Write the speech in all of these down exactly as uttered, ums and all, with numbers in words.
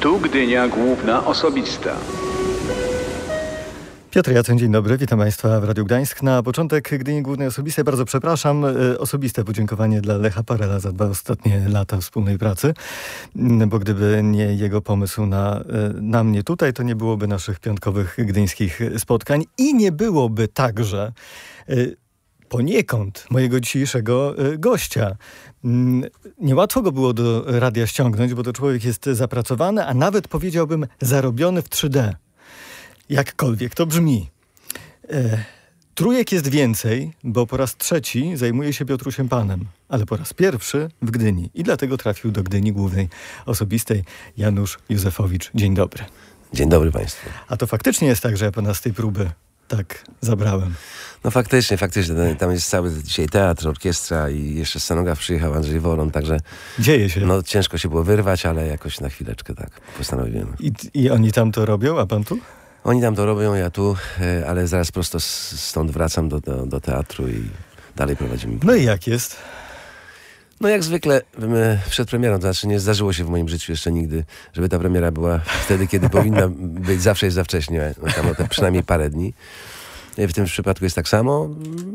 Tu Gdynia Główna Osobista. Piotr Jacyn, dzień dobry, witam Państwa w Radiu Gdańsk. Na początek Gdyni Głównej Osobistej bardzo przepraszam. Osobiste podziękowanie dla Lecha Parela za dwa ostatnie lata wspólnej pracy, bo gdyby nie jego pomysł na, na mnie tutaj, to nie byłoby naszych piątkowych gdyńskich spotkań i nie byłoby także poniekąd mojego dzisiejszego gościa. Niełatwo go było do radia ściągnąć, bo to człowiek jest zapracowany, a nawet powiedziałbym zarobiony w trzy D. Jakkolwiek to brzmi. E, trójek jest więcej, bo po raz trzeci zajmuje się Piotrusiem Panem, ale po raz pierwszy w Gdyni. I dlatego trafił do Gdyni Głównej Osobistej Janusz Józefowicz. Dzień dobry. Dzień dobry Państwu. A to faktycznie jest tak, że ja Pana z tej próby tak zabrałem. No faktycznie, faktycznie. Tam jest cały dzisiaj teatr, orkiestra i jeszcze scenograf przyjechał Andrzej Woron, także... Dzieje się. No ciężko się było wyrwać, ale jakoś na chwileczkę tak postanowiłem. I, i oni tam to robią, a Pan tu? Oni tam to robią, ja tu, ale zaraz prosto stąd wracam do, do, do teatru i dalej prowadzimy. No i jak jest? No jak zwykle przed premierą, to znaczy nie zdarzyło się w moim życiu jeszcze nigdy, żeby ta premiera była wtedy, kiedy powinna być. Zawsze jest za wcześnie, tam o te przynajmniej parę dni. W tym przypadku jest tak samo.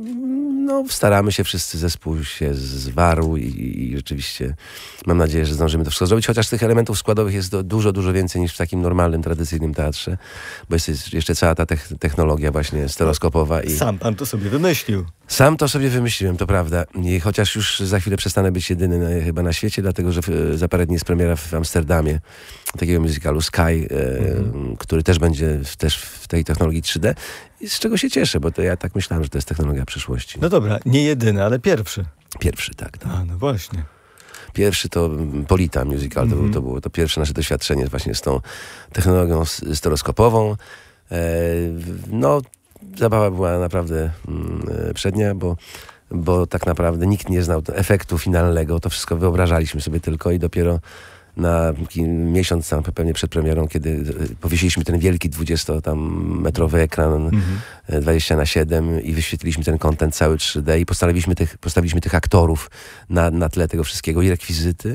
No, staramy się, wszyscy zespół się zwarł i, i rzeczywiście mam nadzieję, że zdążymy to wszystko zrobić, chociaż tych elementów składowych jest do, dużo, dużo więcej niż w takim normalnym, tradycyjnym teatrze, bo jest jeszcze cała ta technologia właśnie stereoskopowa. I sam Pan to sobie wymyślił. Sam to sobie wymyśliłem, to prawda. I chociaż już za chwilę przestanę być jedyny na, chyba na świecie, dlatego że w, za parę dni jest premiera w Amsterdamie takiego musicalu Sky, e, mm. który też będzie w, też w tej technologii trzy D. I z czego się cieszę, bo to ja tak myślałem, że to jest technologia przyszłości. No dobra, nie jedyny, ale pierwszy. Pierwszy, tak. tak. A, no właśnie. Pierwszy to Polita Musical, mm-hmm. to, było, to było to pierwsze nasze doświadczenie właśnie z tą technologią stereoskopową. E, no, zabawa była naprawdę mm, przednia, bo, bo tak naprawdę nikt nie znał efektu finalnego. To wszystko wyobrażaliśmy sobie tylko i dopiero na miesiąc tam pewnie przed premierą, kiedy powiesiliśmy ten wielki dwudziestometrowy ekran mm-hmm. dwadzieścia na siedem i wyświetliliśmy ten content cały trzy D i postawiliśmy tych, postawiliśmy tych aktorów na, na tle tego wszystkiego i rekwizyty,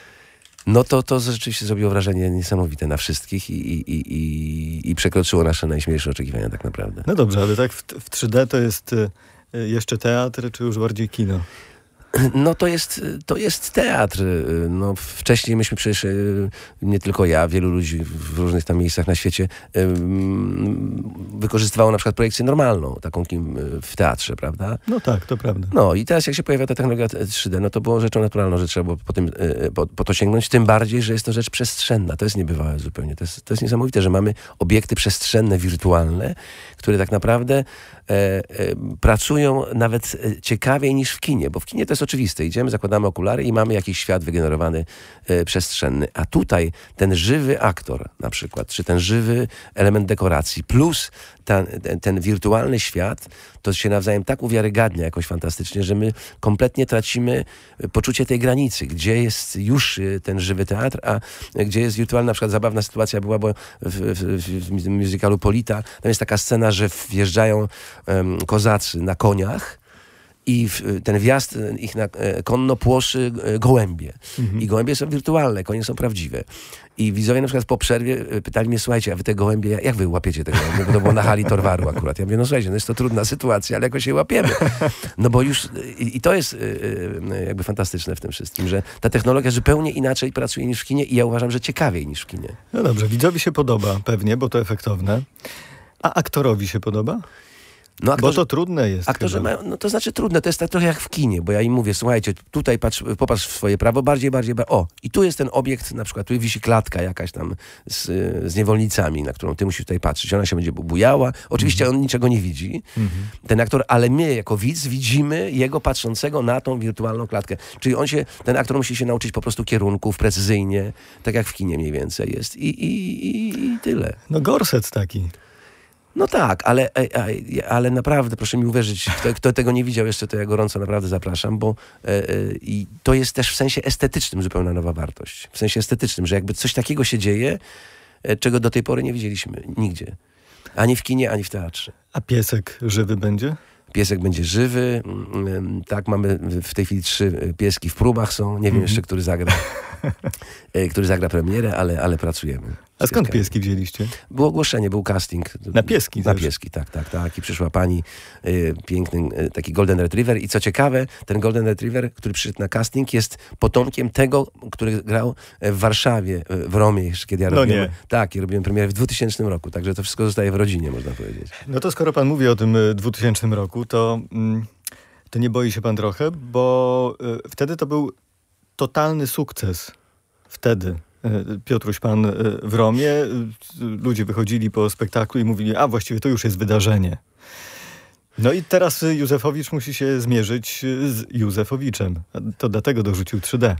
no to to rzeczywiście zrobiło wrażenie niesamowite na wszystkich i, i, i, i, i przekroczyło nasze najśmielsze oczekiwania tak naprawdę. No dobrze, ale tak w, w trzy D to jest y, jeszcze teatr, czy już bardziej kino? No to jest, to jest teatr. No, wcześniej myśmy przecież, nie tylko ja, wielu ludzi w różnych tam miejscach na świecie wykorzystywało na przykład projekcję normalną, taką w teatrze, prawda? No tak, to prawda. No i teraz jak się pojawia ta technologia trzy D, no to było rzeczą naturalną, że trzeba było po, tym, po, po to sięgnąć, tym bardziej, że jest to rzecz przestrzenna. To jest niebywałe zupełnie. To jest, to jest niesamowite, że mamy obiekty przestrzenne, wirtualne, które tak naprawdę e, e, pracują nawet ciekawiej niż w kinie, bo w kinie to jest oczywiste. Idziemy, zakładamy okulary i mamy jakiś świat wygenerowany e, przestrzenny. A tutaj ten żywy aktor na przykład, czy ten żywy element dekoracji, plus ten, ten, ten wirtualny świat, to się nawzajem tak uwiarygadnia jakoś fantastycznie, że my kompletnie tracimy poczucie tej granicy, gdzie jest już ten żywy teatr, a gdzie jest wirtualna. Na przykład zabawna sytuacja była, bo w, w, w musicalu Polita tam jest taka scena, że wjeżdżają um, kozacy na koniach i w, ten wjazd ich na e, konno płoszy e, gołębie. Mhm. I gołębie są wirtualne, konie są prawdziwe. I widzowie na przykład po przerwie pytali mnie, słuchajcie, a wy te gołębie, jak wy łapiecie te gołębie? Bo to było na hali Torwaru akurat. Ja mówię, no słuchajcie, no jest to trudna sytuacja, ale jakoś je łapiemy. No bo już, i, i to jest e, jakby fantastyczne w tym wszystkim, że ta technologia zupełnie inaczej pracuje niż w kinie i ja uważam, że ciekawiej niż w kinie. No dobrze, widzowi się podoba pewnie, bo to efektowne. A aktorowi się podoba? No, aktorzy, bo to trudne jest. Aktorzy mają, no to znaczy trudne, to jest tak trochę jak w kinie, bo ja im mówię, słuchajcie, tutaj patrz, popatrz w swoje prawo, bardziej, bardziej, o, i tu jest ten obiekt, na przykład tu wisi klatka jakaś tam z, z niewolnicami, na którą ty musisz tutaj patrzeć, ona się będzie bujała, oczywiście mm-hmm. on niczego nie widzi, mm-hmm. ten aktor, ale my jako widz widzimy jego patrzącego na tą wirtualną klatkę, czyli on się, ten aktor musi się nauczyć po prostu kierunków precyzyjnie, tak jak w kinie mniej więcej jest i, i, i, i tyle. No gorset taki. No tak, ale, ale naprawdę, proszę mi uwierzyć, kto, kto tego nie widział jeszcze, to ja gorąco naprawdę zapraszam, bo e, e, i to jest też w sensie estetycznym zupełnie nowa wartość. W sensie estetycznym, że jakby coś takiego się dzieje, e, czego do tej pory nie widzieliśmy nigdzie. Ani w kinie, ani w teatrze. A piesek żywy będzie? piesek będzie żywy. Tak, mamy w tej chwili trzy pieski w próbach są. Nie wiem jeszcze, który zagra, który zagra premierę, ale, ale pracujemy. A skąd pieski wzięliście? Było ogłoszenie, był casting. Na pieski Na też. pieski, tak, tak, tak. I przyszła pani, y, piękny y, taki Golden Retriever. I co ciekawe, ten Golden Retriever, który przyszedł na casting, jest potomkiem tego, który grał w Warszawie, w Romie, jeszcze kiedy ja No robiłem. nie. Tak, i robiłem premierę w dwutysięcznym roku. Także to wszystko zostaje w rodzinie, można powiedzieć. No to skoro pan mówi o tym y, dwutysięcznym roku, to, mm, to nie boi się pan trochę, bo y, wtedy to był totalny sukces. Wtedy. Piotruś Pan w Romie, ludzie wychodzili po spektaklu i mówili, a właściwie to już jest wydarzenie. No i teraz Józefowicz musi się zmierzyć z Józefowiczem. To dlatego dorzucił trzy D.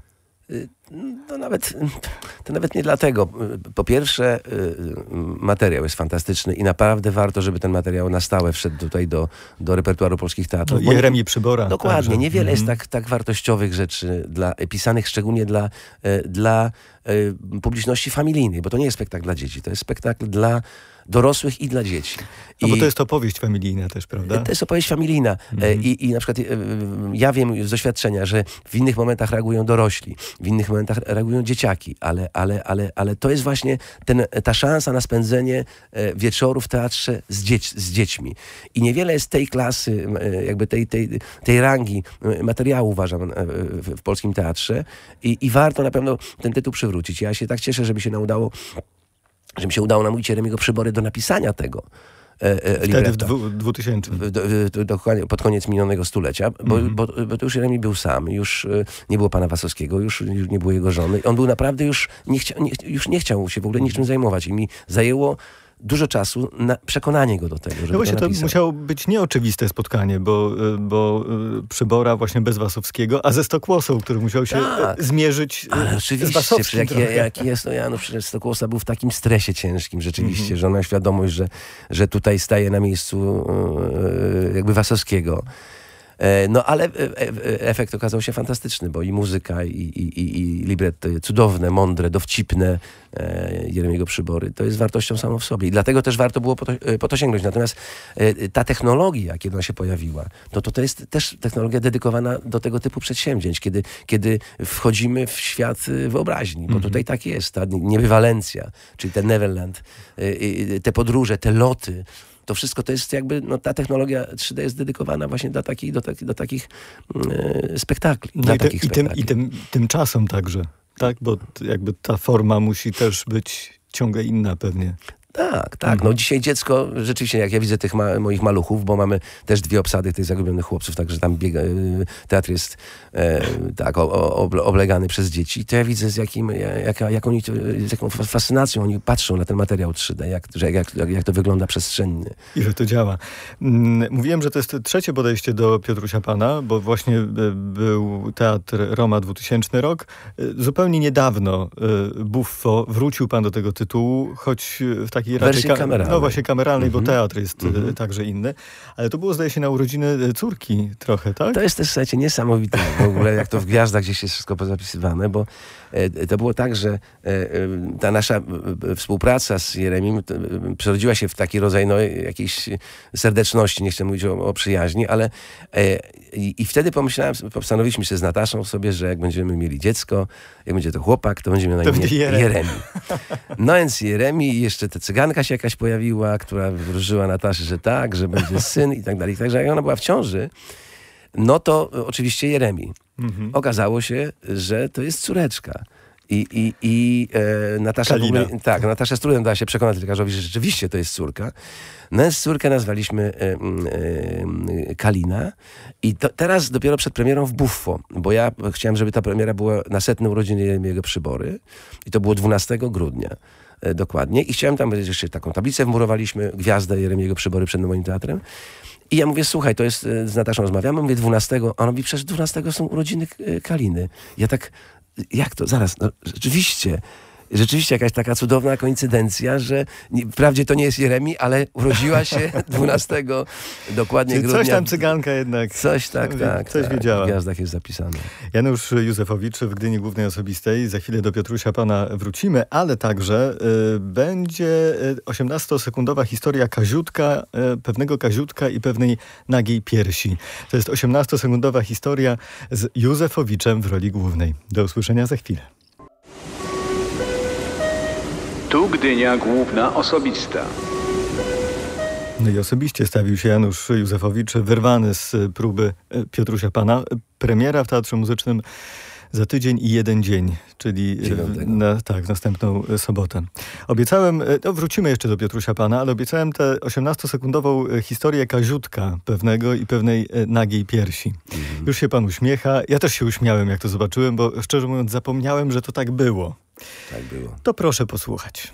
No nawet, to nawet nie dlatego. Po pierwsze, materiał jest fantastyczny i naprawdę warto, żeby ten materiał na stałe wszedł tutaj do, do repertuaru polskich teatrów. No, Jeremii Przybora. Dokładnie. Także. Niewiele mm-hmm. jest tak, tak wartościowych rzeczy dla, pisanych szczególnie dla, dla publiczności familijnej, bo to nie jest spektakl dla dzieci, to jest spektakl dla dorosłych i dla dzieci. No I bo to jest opowieść familijna też, prawda? To jest opowieść familijna. Mm-hmm. I, I na przykład ja wiem z doświadczenia, że w innych momentach reagują dorośli, w innych momentach reagują dzieciaki, ale, ale, ale, ale to jest właśnie ten, ta szansa na spędzenie wieczoru w teatrze z, dzieć, z dziećmi. I niewiele jest tej klasy, jakby tej, tej, tej rangi materiału, uważam, w, w polskim teatrze. I, I warto na pewno ten tytuł przywrócić. Ja się tak cieszę, żeby się nam udało że mi się udało namówić Jeremiego Przybory do napisania tego e, e, Wtedy w dwu, dwutysięcznym. Do, do, do, pod koniec minionego stulecia, bo, mm-hmm. bo, bo to już Jeremi był sam, już e, nie było pana Wasowskiego, już, już nie było jego żony. On był naprawdę już nie, chcia, nie, już nie chciał się w ogóle niczym zajmować i mi zajęło dużo czasu na przekonanie go do tego, żeby no właśnie to to musiało być nieoczywiste spotkanie, bo, bo Przybora właśnie bez Wasowskiego, a ze Stokłosą, który musiał się tak, zmierzyć ale z Wasowskim. Jak, jak jest, no ja, no przecież Stokłosa był w takim stresie ciężkim rzeczywiście, mm-hmm. że on miał świadomość, że, że tutaj staje na miejscu jakby Wasowskiego. No ale efekt okazał się fantastyczny, bo i muzyka, i, i, i libretto cudowne, mądre, dowcipne Jeremiego Przybory. To jest wartością samą w sobie. I dlatego też warto było po to, po to sięgnąć. Natomiast ta technologia, kiedy ona się pojawiła, to, to, to jest też technologia dedykowana do tego typu przedsięwzięć, kiedy, kiedy wchodzimy w świat wyobraźni, bo tutaj tak jest. Ta niebywalencja, czyli ten Neverland, te podróże, te loty, to wszystko to jest jakby, no ta technologia trzy D jest dedykowana właśnie do, taki, do, taki, do takich e, spektakli. No dla i, te, takich i, tym, spektakli. I tym, tym czasem także, tak? Bo jakby ta forma musi też być ciągle inna pewnie. Tak, tak. No dzisiaj dziecko, rzeczywiście, jak ja widzę tych ma, moich maluchów, bo mamy też dwie obsady tych zagubionych chłopców, także tam biega, teatr jest e, tak o, o, oblegany przez dzieci, to ja widzę z, jakim, jak, jak oni, z jaką fascynacją oni patrzą na ten materiał trzy D, jak, jak, jak, jak to wygląda przestrzennie. I że to działa. Mówiłem, że to jest trzecie podejście do Piotrusia Pana, bo właśnie był Teatr Roma dwutysięczny rok. Zupełnie niedawno Buffo wrócił pan do tego tytułu, choć w takiej wersji ka- kameralnej. No właśnie kameralnej, mm-hmm. bo teatr jest mm-hmm. także inny. Ale to było, zdaje się, na urodziny córki trochę, tak? To jest też, słuchajcie, niesamowite w ogóle, jak to w gwiazdach gdzieś jest wszystko pozapisywane, bo e, to było tak, że e, ta nasza e, współpraca z Jeremim e, przerodziła się w taki rodzaj no, jakiejś serdeczności, nie chcę mówić o, o przyjaźni, ale e, i, i wtedy pomyślałem, postanowiliśmy się z Nataszą sobie, że jak będziemy mieli dziecko, jak będzie to chłopak, to będziemy na imię Jeremi. Jeremi. No więc Jeremi i jeszcze ta cyganka się jakaś pojawiła, która wróżyła Nataszy, że tak, że będzie syn i tak dalej. Także jak ona była w ciąży, no to oczywiście Jeremi. Mhm. Okazało się, że to jest córeczka. I, i, i e, Natasza w ogóle, tak, Natasza z trudem dała się przekonać lekarzowi, że rzeczywiście to jest córka. No więc córkę nazwaliśmy e, e, Kalina i to, teraz dopiero przed premierą w Buffo, bo ja chciałem, żeby ta premiera była na setne urodziny Jeremiego Przybory i to było dwunastego grudnia. Dokładnie. I chciałem tam, jeszcze taką tablicę wmurowaliśmy, gwiazdę Jeremiego Przybory przed moim teatrem. I ja mówię, słuchaj, to jest, z Nataszą rozmawiamy, mówię dwunastego, a on mówi, przecież dwunastego są urodziny Kaliny. Ja tak, jak to? Zaraz, no, rzeczywiście. rzeczywiście jakaś taka cudowna koincydencja, że nie, wprawdzie to nie jest Jeremi, ale urodziła się dwunastego dokładnie Czyli grudnia. coś tam cyganka jednak. Coś tak, tak. Coś tak, wiedziała. W gwiazdach jest zapisane. Janusz Józefowicz w Gdyni Głównej Osobistej. Za chwilę do Piotrusia Pana wrócimy, ale także y, będzie osiemnastosekundowa historia Kaziutka, y, pewnego Kaziutka i pewnej nagiej piersi. To jest osiemnastosekundowa historia z Józefowiczem w roli głównej. Do usłyszenia za chwilę. Tu Gdynia Główna Osobista. No i osobiście stawił się Janusz Józefowicz, wyrwany z próby Piotrusia Pana. Premiera w Teatrze Muzycznym za tydzień i jeden dzień, czyli na, tak, następną sobotę. Obiecałem, no wrócimy jeszcze do Piotrusia Pana, ale obiecałem tę osiemnastosekundową historię Kaziutka pewnego i pewnej nagiej piersi. Mhm. Już się Pan uśmiecha. Ja też się uśmiałem, jak to zobaczyłem, bo szczerze mówiąc zapomniałem, że to tak było. Tak było. To proszę posłuchać.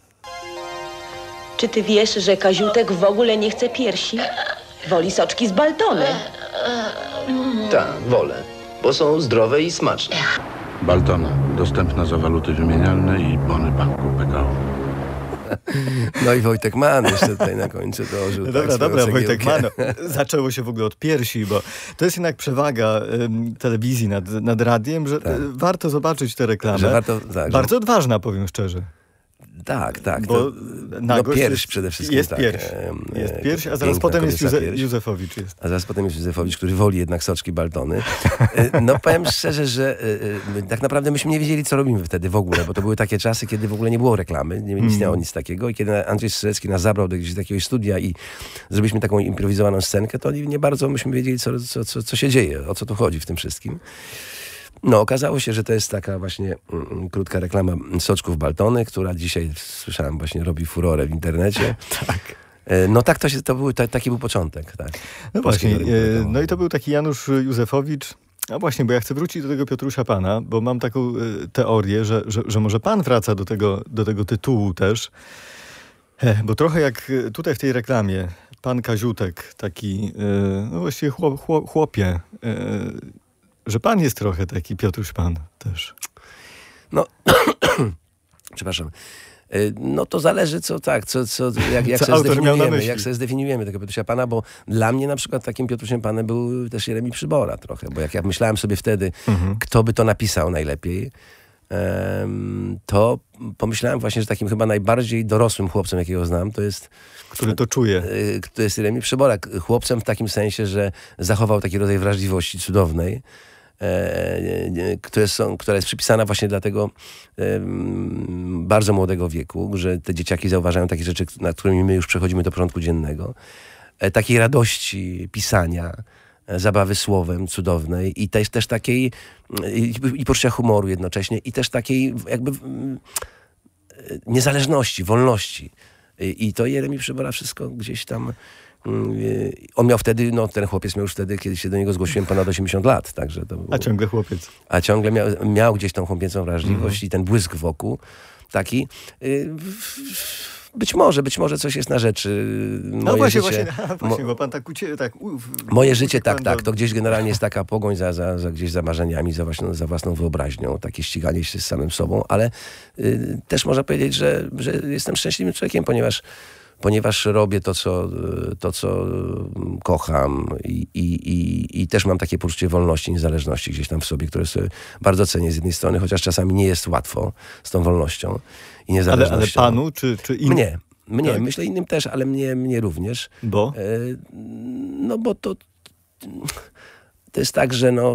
Czy ty wiesz, że Kaziutek w ogóle nie chce piersi? Woli soczki z Baltony. Tak, wolę, bo są zdrowe i smaczne. Baltona, dostępna za waluty wymienialne i bony banku P K O. No i Wojtek Mann jeszcze tutaj na końcu dołożył. No tak, dobra, dobra, cegiełkę. Wojtek Mann. Zaczęło się w ogóle od piersi, bo to jest jednak przewaga um, telewizji nad, nad radiem, że tak. warto zobaczyć tę reklamę. Że warto, tak, Bardzo że... odważna, powiem szczerze. Tak, tak. Bo to, no pierś jest, przede wszystkim. Jest tak. pierś, jest pierś, a zaraz potem jest Józe Józefowicz. Jest. A zaraz potem jest Józefowicz, który woli jednak soczki Baltony. No powiem szczerze, że tak naprawdę myśmy nie wiedzieli, co robimy wtedy w ogóle, bo to były takie czasy, kiedy w ogóle nie było reklamy, nie istniało nic takiego i kiedy Andrzej Strzelecki nas zabrał do gdzieś takiego studia i zrobiliśmy taką improwizowaną scenkę, to nie bardzo myśmy wiedzieli, co, co, co, co się dzieje, o co tu chodzi w tym wszystkim. No, okazało się, że to jest taka właśnie mm, krótka reklama soczków Baltony, która dzisiaj, słyszałem, właśnie robi furorę w internecie. Tak. E, no tak, to, się, to był, to, taki był początek. Tak. No właśnie, e, no i to był taki Janusz Józefowicz. A właśnie, bo ja chcę wrócić do tego Piotrusia Pana, bo mam taką e, teorię, że, że, że może Pan wraca do tego, do tego tytułu też. E, bo trochę jak tutaj w tej reklamie, Pan Kaziutek, taki, e, no właściwie chłop, chłop, chłopie, e, że Pan jest trochę taki Piotruś Pan też. No, przepraszam. No to zależy, co tak, co, co, jak, jak, co sobie autor miał na zdefiniujemy, myśli. jak sobie zdefiniujemy tego Piotrusia Pana, bo dla mnie na przykład takim Piotrusiem Panem był też Jeremi Przybora trochę, bo jak ja myślałem sobie wtedy, mhm. kto by to napisał najlepiej, um, to pomyślałem właśnie, że takim chyba najbardziej dorosłym chłopcem, jakiego znam, to jest... Który to czuje. To jest Jeremi Przybora. Chłopcem w takim sensie, że zachował taki rodzaj wrażliwości cudownej, E, które są, która jest przypisana właśnie dla tego e, bardzo młodego wieku, że te dzieciaki zauważają takie rzeczy, nad którymi my już przechodzimy do porządku dziennego. E, takiej radości pisania, e, zabawy słowem cudownej i też, też takiej i, i poczucia humoru jednocześnie i też takiej jakby e, niezależności, wolności. E, I to Jeremi Przybora wszystko gdzieś tam. On miał wtedy, no ten chłopiec miał już wtedy, kiedy się do niego zgłosiłem, ponad osiemdziesiąt lat. Także to było, a ciągle chłopiec. A ciągle miał, miał gdzieś tą chłopiecą wrażliwość mm. i ten błysk wokół taki. Być może, być może coś jest na rzeczy. Moje no właśnie, życie, właśnie, właśnie, bo pan tak ucie... Tak, uf, moje życie, tak, do... tak. To gdzieś generalnie jest taka pogoń za, za, za gdzieś za marzeniami, za własną, za własną wyobraźnią, takie ściganie się z samym sobą, ale y, też można powiedzieć, że, że jestem szczęśliwym człowiekiem, ponieważ ponieważ robię to, co, to, co kocham i, i, i, i też mam takie poczucie wolności, niezależności gdzieś tam w sobie, które sobie bardzo cenię z jednej strony, chociaż czasami nie jest łatwo z tą wolnością i niezależnością. Ale, ale panu, czy, czy innym? Mnie. Mnie. Tak. Myślę innym też, ale mnie, mnie również. Bo? E, no bo to to jest tak, że no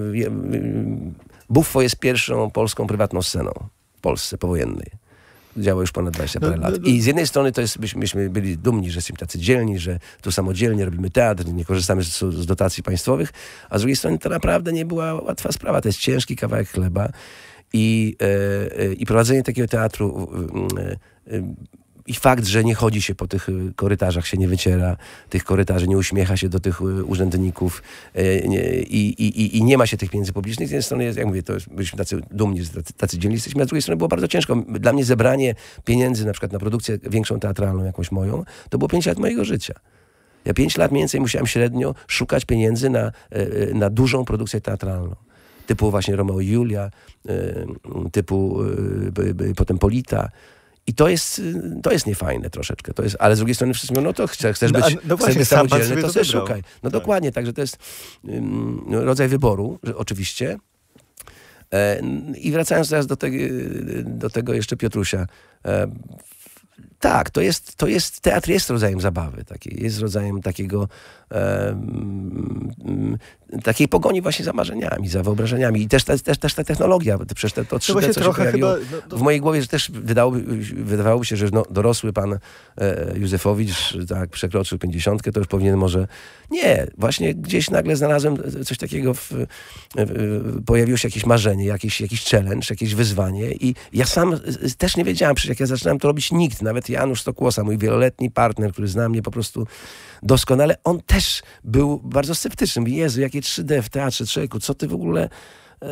Buffo jest pierwszą polską prywatną sceną w Polsce powojennej. Działa już ponad dwadzieścia parę lat. I z jednej strony to jest, byśmy, myśmy byli dumni, że jesteśmy tacy dzielni, że tu samodzielnie robimy teatr, nie korzystamy z, z dotacji państwowych, a z drugiej strony to naprawdę nie była łatwa sprawa. To jest ciężki kawałek chleba i, e, i prowadzenie takiego teatru e, e, i fakt, że nie chodzi się po tych korytarzach, się nie wyciera tych korytarzy, nie uśmiecha się do tych urzędników e, nie, i, i, i nie ma się tych pieniędzy publicznych. Z jednej strony, jak mówię, to byliśmy tacy dumni, tacy, tacy dzielni jesteśmy, a z drugiej strony było bardzo ciężko. Dla mnie zebranie pieniędzy na przykład na produkcję większą teatralną, jakąś moją, to było pięć lat mojego życia. Ja pięć lat mniej więcej musiałem średnio szukać pieniędzy na, na dużą produkcję teatralną. typu właśnie Romeo i Julia, y, typu y, y, potem Polita. I to jest, to jest niefajne troszeczkę. To jest, ale z drugiej strony wszyscy mówią, no to chcesz, chcesz No, być, a- no chcesz właśnie, być sam pan samodzielny, sobie to to sobie wybrał. szukaj. No Tak. dokładnie, także to jest ym, rodzaj wyboru, że, oczywiście. E, I wracając teraz do, te, do tego jeszcze Piotrusia. E, tak, to jest, to jest, teatr jest rodzajem zabawy, takiej, jest rodzajem takiego e, m, takiej pogoni właśnie za marzeniami, za wyobrażeniami i też, też, też ta technologia, przecież to, to trzy D, właśnie co się trochę pojawiło chyba, no, to- w mojej głowie, że też wydałoby, wydawałoby się, że no, dorosły pan e, Józefowicz tak przekroczył pięćdziesiątkę, to już powinien może... Nie, właśnie gdzieś nagle znalazłem coś takiego, w, w, pojawiło się jakieś marzenie, jakiś, jakiś challenge, jakieś wyzwanie i ja sam też nie wiedziałem, przecież jak ja zaczynałem to robić, nikt, nawet Janusz Stokłosa, mój wieloletni partner, który zna mnie po prostu doskonale, on też był bardzo sceptyczny. Mówi, Jezu, jakie trzy D w teatrze, człowieku, co ty w ogóle... Yy...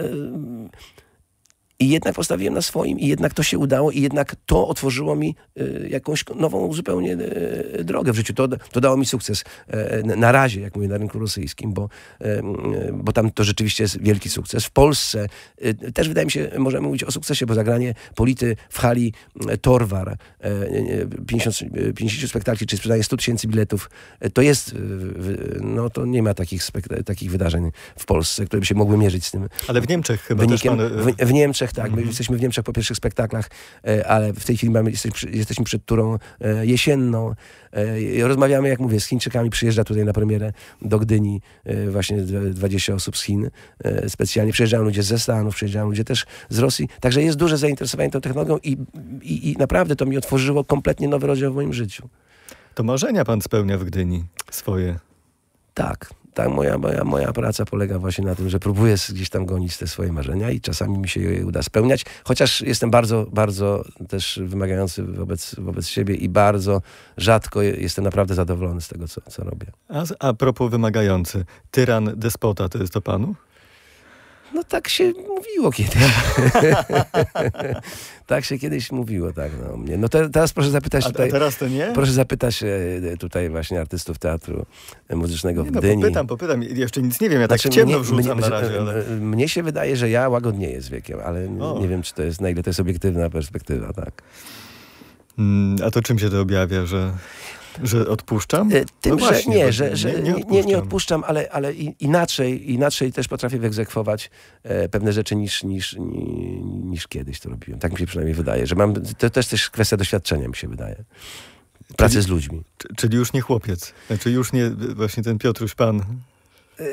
I jednak postawiłem na swoim i jednak to się udało i jednak to otworzyło mi y, jakąś nową zupełnie y, drogę w życiu. To, to dało mi sukces y, na razie, jak mówię, na rynku rosyjskim, bo, y, bo tam to rzeczywiście jest wielki sukces. W Polsce y, też wydaje mi się, możemy mówić o sukcesie, bo zagranie Polity w hali y, Torwar, y, pięćdziesiąt, pięćdziesiąt spektakli, czy sprzedanie sto tysięcy biletów, y, to jest, y, y, no to nie ma takich, spek- takich wydarzeń w Polsce, które by się mogły mierzyć z tym Ale w Niemczech chyba wynikiem. też pan... W, w Niemczech, tak. My jesteśmy w Niemczech po pierwszych spektaklach, e, ale w tej chwili mamy, jesteśmy, przy- jesteśmy przed turą e, jesienną. E, i rozmawiamy, jak mówię, z Chińczykami. Przyjeżdża tutaj na premierę do Gdyni e, właśnie dwa- dwadzieścia osób z Chin e, specjalnie. Przyjeżdżają ludzie ze Stanów, przyjeżdżają ludzie też z Rosji. Także jest duże zainteresowanie tą technologią i, i, i naprawdę to mi otworzyło kompletnie nowy rozdział w moim życiu. To marzenia pan spełnia w Gdyni swoje. Tak. Tak, moja, moja, moja praca polega właśnie na tym, że próbuję gdzieś tam gonić te swoje marzenia i czasami mi się je uda spełniać, chociaż jestem bardzo, bardzo też wymagający wobec, wobec siebie i bardzo rzadko jestem naprawdę zadowolony z tego, co, co robię. A, z- a propos wymagający, tyran, despota, to jest to panu? No tak się mówiło kiedyś. Tak się kiedyś mówiło, tak, no, o mnie. No te, teraz proszę zapytać A, a tutaj... teraz to nie? Proszę zapytać e, tutaj właśnie artystów Teatru Muzycznego w Nie, no, Gdyni. popytam, popytam. Jeszcze nic nie wiem, ja Znaczy, tak ciemno mnie- wrzucam mnie, na razie, ale... mnie się wydaje, że ja łagodnieję z wiekiem, ale nie, O. nie wiem, czy to jest, na ile to jest obiektywna perspektywa, tak. Mm, a to czym się to objawia, że, że odpuszczam? E, Tym, No że właśnie, nie, bo że, że nie- nie, nie nie, nie odpuszczam. odpuszczam, ale, ale i- inaczej, inaczej też potrafię wyegzekwować e, pewne rzeczy niż, niż, ni- niż kiedyś to robiłem. Tak mi się przynajmniej wydaje, że mam, to też też kwestia doświadczenia mi się wydaje. Pracy z ludźmi. Czy- Czyli już nie chłopiec. Znaczy już nie właśnie ten Piotruś pan. E,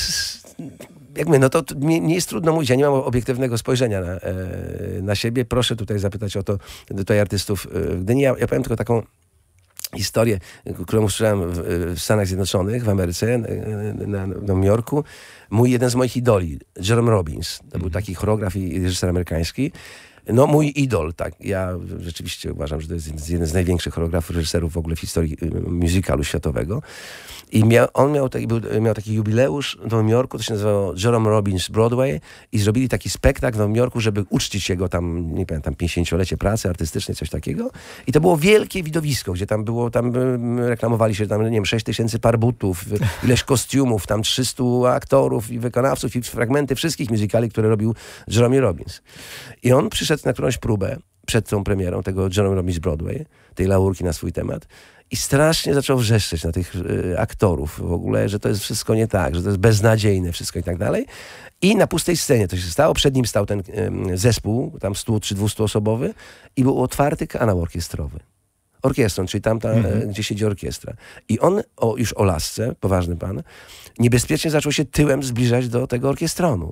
Jak mówię, no to to mnie, mnie jest trudno mówić, ja nie mam obiektywnego spojrzenia na, e, na siebie. Proszę tutaj zapytać o to tutaj artystów e, w Gdyni. Ja, ja powiem tylko taką historię, którą usłyszałem w, w Stanach Zjednoczonych, w Ameryce, na, na, na Nowym Jorku. Mój, jeden z moich idoli, Jerome Robbins, to był taki choreograf i reżyser amerykański. No mój idol, tak. Ja rzeczywiście uważam, że to jest jeden z największych choreografów, reżyserów w ogóle w historii y, musicalu światowego. I miał, on miał taki, był, miał taki jubileusz w Nowym Jorku, to się nazywało Jerome Robbins Broadway i zrobili taki spektakl w Nowym Jorku, żeby uczcić jego tam, nie pamiętam, pięćdziesięciolecie pracy artystycznej, coś takiego. I to było wielkie widowisko, gdzie tam było, tam y, reklamowali się, tam, nie wiem, sześć tysięcy par butów, y, ileś kostiumów, tam trzystu aktorów i wykonawców i fragmenty wszystkich musicali, które robił Jerome Robbins. I on przyszedł na którąś próbę przed tą premierą tego Jerome Robbins Broadway, tej laurki na swój temat i strasznie zaczął wrzeszczeć na tych y, aktorów w ogóle, że to jest wszystko nie tak, że to jest beznadziejne wszystko i tak dalej. I na pustej scenie to się stało. Przed nim stał ten y, zespół, tam stu czy dwustu osobowy i był otwarty kanał orkiestrowy. Orkiestrą, czyli tam, ta, Mhm. e, gdzie siedzi orkiestra. I on, o, już o lasce, poważny pan, niebezpiecznie zaczął się tyłem zbliżać do tego orkiestronu.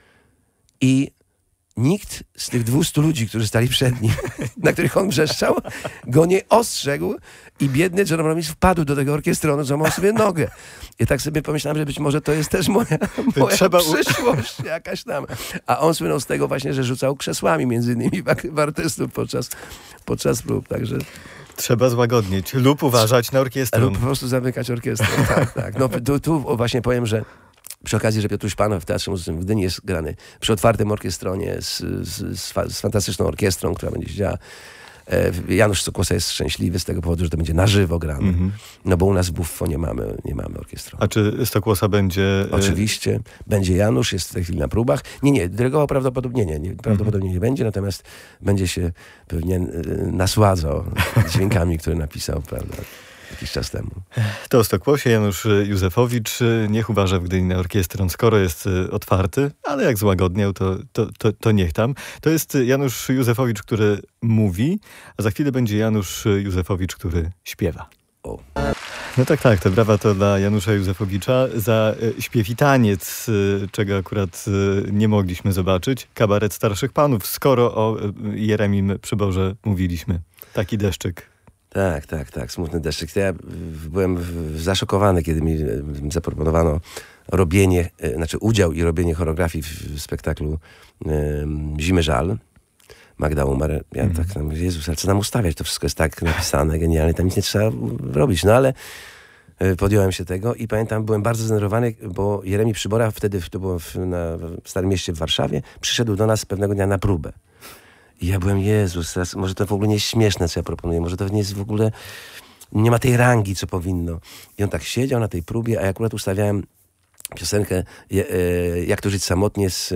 I nikt z tych dwustu ludzi, którzy stali przed nim, na których on wrzeszczał, go nie ostrzegł i biedny Jerome Robbins wpadł do tego orkiestronu, złamał sobie nogę. I tak sobie pomyślałem, że być może to jest też moja, moja trzeba u- przyszłość jakaś tam. A on słynął z tego właśnie, że rzucał krzesłami między innymi w artystów podczas, podczas prób. Także Trzeba złagodnić lub uważać na orkiestrę. lub po prostu zamykać orkiestrę. Tak, tak. No tu, tu właśnie powiem, że przy okazji, że Piotruś Pan w Teatrze Muzycznym w Gdyni jest grany przy otwartym orkiestronie z, z, z, fa- z fantastyczną orkiestrą, która będzie siedziała E, Janusz Stokłosa jest szczęśliwy z tego powodu, że to będzie na żywo grane. Mm-hmm. No bo u nas w Buffo nie mamy, nie mamy orkiestru. A czy Stokłosa będzie... Oczywiście. Będzie Janusz, jest w tej chwili na próbach. Nie, nie, dyrygował prawdopodobnie nie. nie prawdopodobnie mm-hmm. nie będzie, natomiast będzie się pewnie y, nasładzał dźwiękami, które napisał, prawda, jakiś czas temu. To o Stokłosie Janusz Józefowicz. Niech uważa w Gdyni na orkiestrę, skoro jest otwarty, ale jak złagodniał, to, to, to, to niech tam. To jest Janusz Józefowicz, który mówi, a za chwilę będzie Janusz Józefowicz, który śpiewa. O. No tak, tak, te brawa to dla Janusza Józefowicza za śpiew i taniec, czego akurat nie mogliśmy zobaczyć. Kabaret starszych panów, skoro o Jeremim Przyborze mówiliśmy. Taki deszczyk. Tak, tak, tak, smutny deszczyk. Ja byłem zaszokowany, kiedy mi zaproponowano robienie, znaczy udział i robienie choreografii w spektaklu um, Zimy żal. Magda umarł. Ja mm. tak, no, Jezus, ale co nam ustawiać? To wszystko jest tak napisane, genialnie, tam nic nie trzeba robić. No ale podjąłem się tego i pamiętam, byłem bardzo zdenerwowany, bo Jeremi Przybora wtedy, to było w, na, w Starym Mieście w Warszawie, przyszedł do nas pewnego dnia na próbę. I ja byłem, Jezus, teraz, może to w ogóle nie jest śmieszne, co ja proponuję, może to nie jest w ogóle, nie ma tej rangi, co powinno. I on tak siedział na tej próbie, a ja akurat ustawiałem piosenkę Jak to żyć samotnie z...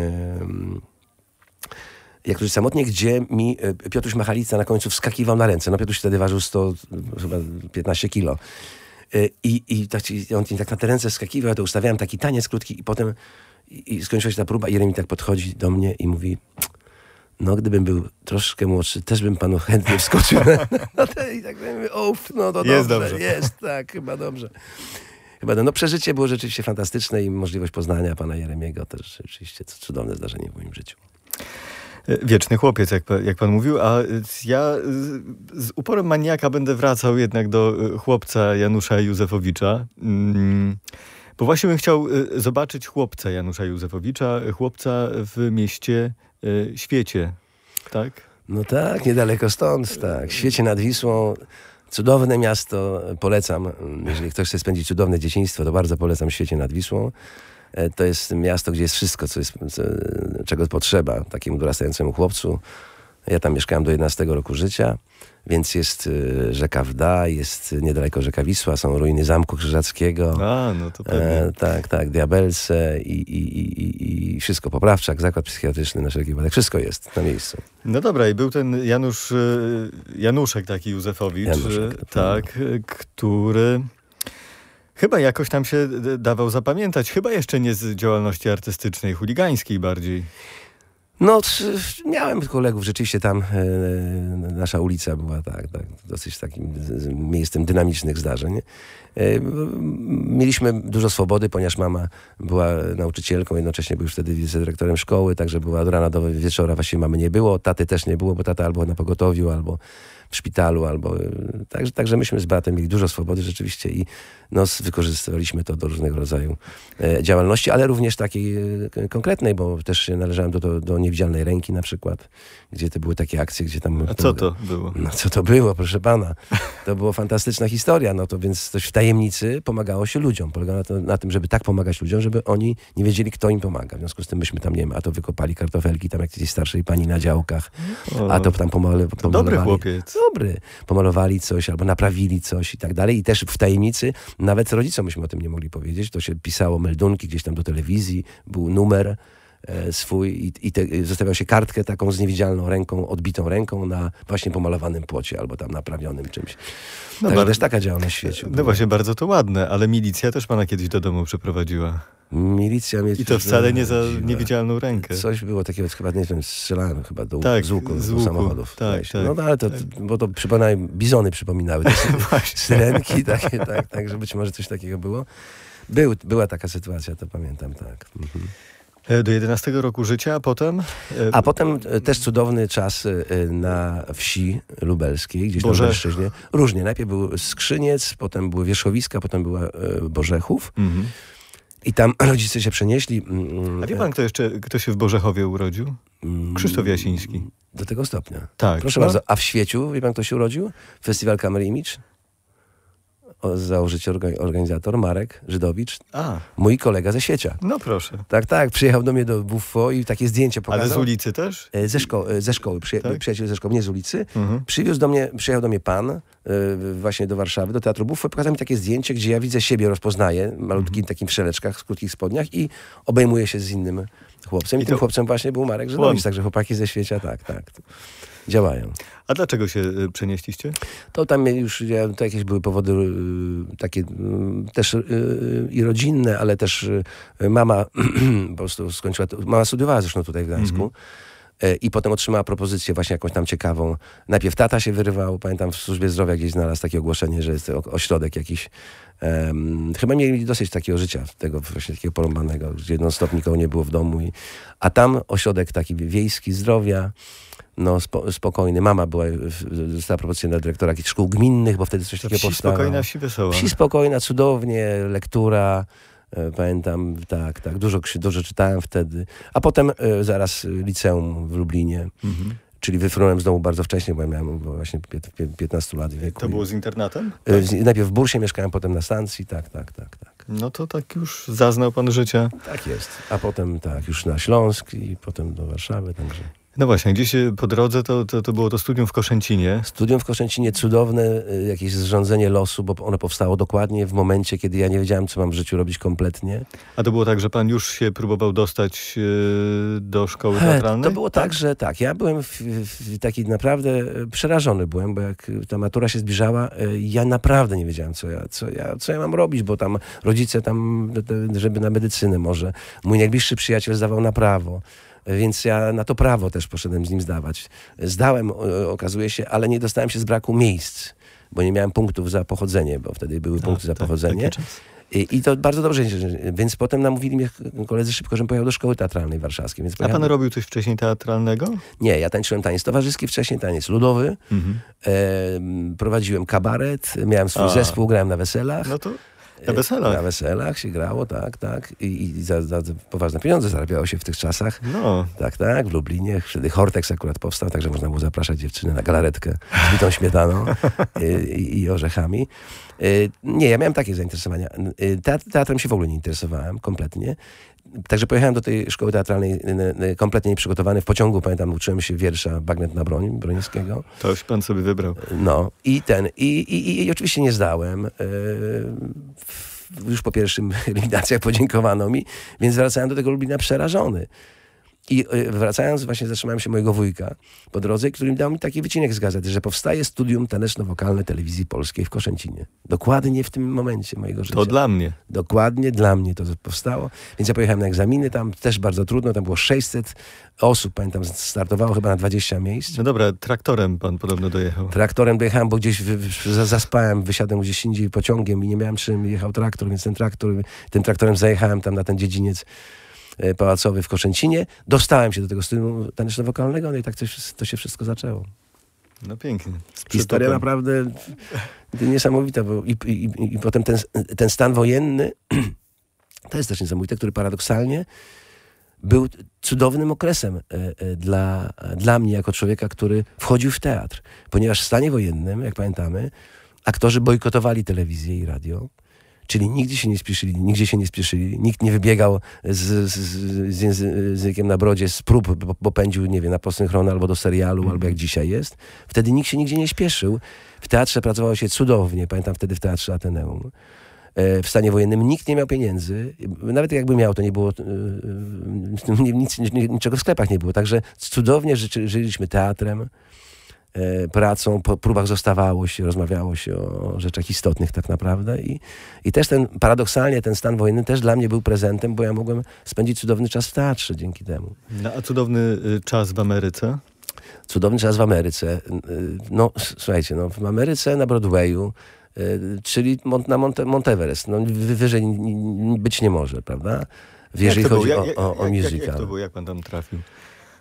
Jak to żyć samotnie, gdzie mi Piotruś Machalica na końcu wskakiwał na ręce. No Piotruś wtedy ważył sto, chyba piętnaście kilo. I, i, tak, i on tak na te ręce wskakiwał, ja to ustawiałem taki taniec krótki i potem i, i skończyła się ta próba i Jeremi tak podchodzi do mnie i mówi... No, gdybym był troszkę młodszy, też bym panu chętnie wskoczył na te i tak mówię, uff, no to jest dobrze, dobrze, jest, tak, chyba dobrze. Chyba, no przeżycie było rzeczywiście fantastyczne i możliwość poznania pana Jeremiego też rzeczywiście to cudowne zdarzenie w moim życiu. Wieczny chłopiec, jak, jak pan mówił, a ja z uporem maniaka będę wracał jednak do chłopca Janusza Józefowicza. Mm. Bo właśnie bym chciał zobaczyć chłopca Janusza Józefowicza, chłopca w mieście Świecie, tak? No tak, niedaleko stąd, tak. Świecie nad Wisłą, cudowne miasto, polecam. Jeżeli ktoś chce spędzić cudowne dzieciństwo, to bardzo polecam Świecie nad Wisłą. To jest miasto, gdzie jest wszystko, co jest, co, czego potrzeba takiemu dorastającemu chłopcu. Ja tam mieszkałem do jedenastego roku życia, więc jest rzeka Wda, jest niedaleko rzeka Wisła, są ruiny Zamku Krzyżackiego. A, no to pewnie. E, tak, tak, Diabelce i, i, i, i wszystko, Poprawczak, zakład psychiatryczny na wszelki wypadek, wszystko jest na miejscu. No dobra, i był ten Janusz, Januszek taki Józefowicz, Januszek, tak, który... Chyba jakoś tam się dawał zapamiętać, chyba jeszcze nie z działalności artystycznej, chuligańskiej bardziej. No, miałem kolegów, rzeczywiście tam e, nasza ulica była tak, tak, dosyć takim miejscem dynamicznych zdarzeń. E, mieliśmy dużo swobody, ponieważ mama była nauczycielką, jednocześnie był już wtedy wicedyrektorem szkoły, także była od rana do wieczora, właściwie mamy nie było, taty też nie było, bo tata albo na pogotowiu, albo w szpitalu, albo... Także, także myśmy z bratem mieli dużo swobody rzeczywiście i no, wykorzystywaliśmy to do różnego rodzaju e, działalności, ale również takiej e, konkretnej, bo też należałem do, do, do Niewidzialnej Ręki na przykład, gdzie to były takie akcje, gdzie tam... A co to było? No co to było, proszę pana? To była fantastyczna historia, no to więc coś w tajemnicy pomagało się ludziom. Polegało na, to, na tym, żeby tak pomagać ludziom, żeby oni nie wiedzieli, kto im pomaga. W związku z tym myśmy tam, nie ma, a to wykopali kartofelki tam jakiejś starszej pani na działkach, o, a to tam pomale, to dobry chłopiec. Dobry. Pomalowali coś albo naprawili coś i tak dalej. I też w tajemnicy, nawet rodzicom myśmy o tym nie mogli powiedzieć. To się pisało meldunki gdzieś tam do telewizji, był numer e, swój i, i te, zostawiał się kartkę taką z niewidzialną ręką, odbitą ręką na właśnie pomalowanym płocie albo tam naprawionym czymś. No Także bardzo, też taka działalność w świecie. No właśnie, bardzo to ładne, ale milicja też pana kiedyś do domu przyprowadziła. Milicja mnie... I to wcale nie za niewidzialną rękę. Coś było takiego, chyba nie wiem, strzelałem chyba do, tak, z łuku, z do łuku. samochodów. Tak, tak, no ale to, tak. bo to przypominają, bizony przypominały, syrenki, takie, tak, tak, że być może coś takiego było. Był, była taka sytuacja, to pamiętam, tak. Mhm. Do jedenastego roku życia, a potem? A potem też cudowny czas na wsi lubelskiej, gdzieś tam w Leszczyźnie. Różnie. Najpierw był Skrzyniec, potem były Wierzchowiska, potem była Borzechów. Mhm. I tam rodzice się przenieśli. A wie pan, kto jeszcze, kto się w Borzechowie urodził? Krzysztof Jasiński. Do tego stopnia. Tak. Proszę no? bardzo. A w Świeciu, wie pan, kto się urodził? Festiwal Kamery Image? o, założyciel, orga- organizator Marek Żydowicz, A, mój kolega ze Świecia. no proszę. Tak, tak, przyjechał do mnie do Buffo i takie zdjęcie pokazał. Ale z ulicy też? E, Ze, szko- e, ze szkoły, przyja- Tak? przyjaciel ze szkoły, nie z ulicy. Mhm. Przywiózł do mnie, przyjechał do mnie pan e, właśnie do Warszawy, do Teatru Buffo i pokazał mi takie zdjęcie, gdzie ja widzę siebie, rozpoznaję, malutkim Mhm. takim wszeleczkach, w krótkich spodniach i obejmuję się z innym chłopcem. I, I tym to- chłopcem właśnie był Marek Łącz. Żydowicz, także chłopaki ze Świecia, tak, tak, działają. A dlaczego się y, przenieśliście? To tam już ja, to jakieś były powody y, takie y, też y, i rodzinne, ale też y, mama po prostu skończyła, to, mama studiowała zresztą tutaj w Gdańsku. Y, I potem otrzymała propozycję właśnie jakąś tam ciekawą. Najpierw tata się wyrywał, pamiętam w służbie zdrowia gdzieś znalazł takie ogłoszenie, że jest o, ośrodek jakiś. Um, chyba mieli dosyć takiego życia, tego właśnie takiego porąbanego, gdzie non stop nikogo nie było w domu. I, a tam ośrodek taki wiejski zdrowia, no spo, spokojny. Mama była, dostała propozycję na dyrektora jakichś szkół gminnych, bo wtedy coś To takiego wsi powstało. spokojna, wsi wesoła. Wsi spokojna, cudownie, lektura, e, pamiętam, tak, tak, dużo, dużo czytałem wtedy. A potem e, zaraz liceum w Lublinie, Mhm. czyli wyfrunąłem z domu bardzo wcześnie, bo ja miałem właśnie piętnaście lat wieku. To było z internatem? E, z- Najpierw w Bursie mieszkałem, potem na stacji, tak, tak, tak, tak. No to tak już zaznał pan życia. Tak jest. A potem tak, już na Śląsk i potem do Warszawy, także... No właśnie, gdzieś y, po drodze to, to, to było to studium w Koszęcinie. Studium w Koszęcinie, cudowne y, jakieś zrządzenie losu, bo ono powstało dokładnie w momencie, kiedy ja nie wiedziałem, co mam w życiu robić kompletnie. A to było tak, że pan już się próbował dostać y, do szkoły He, teatralnej? to było tak, że tak, ja byłem w, w taki naprawdę e, przerażony byłem, bo jak ta matura się zbliżała, e, ja naprawdę nie wiedziałem, co ja, co ja, co ja mam robić, bo tam rodzice tam, e, żeby na medycynę może. Mój najbliższy przyjaciel zdawał na prawo. Więc ja na to prawo też poszedłem z nim zdawać. Zdałem, o- okazuje się, ale nie dostałem się z braku miejsc, bo nie miałem punktów za pochodzenie, bo wtedy były A, punkty za tak, pochodzenie. taki czas. I, I to bardzo dobrze, że- więc potem namówili mnie koledzy szybko, żebym pojechał do szkoły teatralnej warszawskiej. Więc A pan pojechałem- robił coś wcześniej teatralnego? Nie, ja tańczyłem taniec towarzyski wcześniej, taniec ludowy, Mhm. e, prowadziłem kabaret, miałem swój A. zespół, grałem na weselach. No to na E, weselach. Na weselach się grało, tak, tak. I, i za, za poważne pieniądze zarabiało się w tych czasach. No, Tak, tak, w Lublinie. Wtedy Hortex akurat powstał, także można było zapraszać dziewczyny na galaretkę z bitą śmietaną y, i, i orzechami. Y, Nie, ja miałem takie zainteresowania. Y, Teatr, teatrem się w ogóle nie interesowałem, kompletnie. Także pojechałem do tej szkoły teatralnej y, y, kompletnie nieprzygotowany. W pociągu, pamiętam, uczyłem się wiersza Bagnet na broń, Broniewskiego. to już pan sobie wybrał. No i ten, i, i, i oczywiście nie zdałem. Yy, w- już po pierwszym eliminacjach podziękowano mi, więc wracałem do tego Lublina przerażony. I yy, wracając, właśnie zatrzymałem się mojego wujka po drodze, który mi dał mi taki wycinek z gazety, że powstaje studium taneczno-wokalne Telewizji Polskiej w Koszęcinie. Dokładnie w tym momencie mojego życia. To dla mnie. Dokładnie dla mnie to powstało. Więc ja pojechałem na egzaminy, tam też bardzo trudno, tam było sześćset osób, pamiętam, startowało chyba na dwadzieścia miejsc. No dobra, traktorem pan podobno dojechał. Traktorem dojechałem, bo gdzieś wy, wy, zaspałem, wysiadłem gdzieś indziej pociągiem i nie miałem czym, jechał traktor, więc ten traktor, tym traktorem zajechałem tam na ten dziedziniec e, pałacowy w Koszęcinie. Dostałem się do tego studium taneczno-wokalnego, no i tak coś, to się wszystko zaczęło. No pięknie. Z Historia przytupem. naprawdę niesamowita, bo i, i, i, i potem ten, ten stan wojenny, to jest też niesamowite, który paradoksalnie był cudownym okresem e, e, dla, dla mnie jako człowieka, który wchodził w teatr. Ponieważ w stanie wojennym, jak pamiętamy, aktorzy bojkotowali telewizję i radio, czyli nigdzie się nie spieszyli, nigdzie się nie spieszyli, nikt nie wybiegał z, z, z, języ- z językiem na brodzie z prób, bo, bo pędził, nie wiem, na posynchron albo do serialu, Mhm. albo jak dzisiaj jest. Wtedy nikt się nigdzie nie śpieszył. W teatrze pracowało się cudownie, pamiętam wtedy w Teatrze Ateneum. E, W stanie wojennym nikt nie miał pieniędzy. Nawet jakby miał, to nie było, e, e, nic, niczego w sklepach nie było. Także cudownie ży, żyliśmy teatrem, e, pracą, po próbach zostawało się, rozmawiało się o rzeczach istotnych tak naprawdę. I, i też ten, paradoksalnie ten stan wojenny też dla mnie był prezentem, bo ja mogłem spędzić cudowny czas w teatrze dzięki temu. No, a cudowny y, czas w Ameryce? Cudowny czas w Ameryce. Y, No, s- słuchajcie, no, w Ameryce na Broadwayu, y, czyli Mont, na Monte, Monteverest. No, wy- wyżej n- n- być nie może, prawda? Jeżeli Jak to chodzi było? o, Jak- o, o jak- jak- musical. Jak to było? Jak pan tam trafił?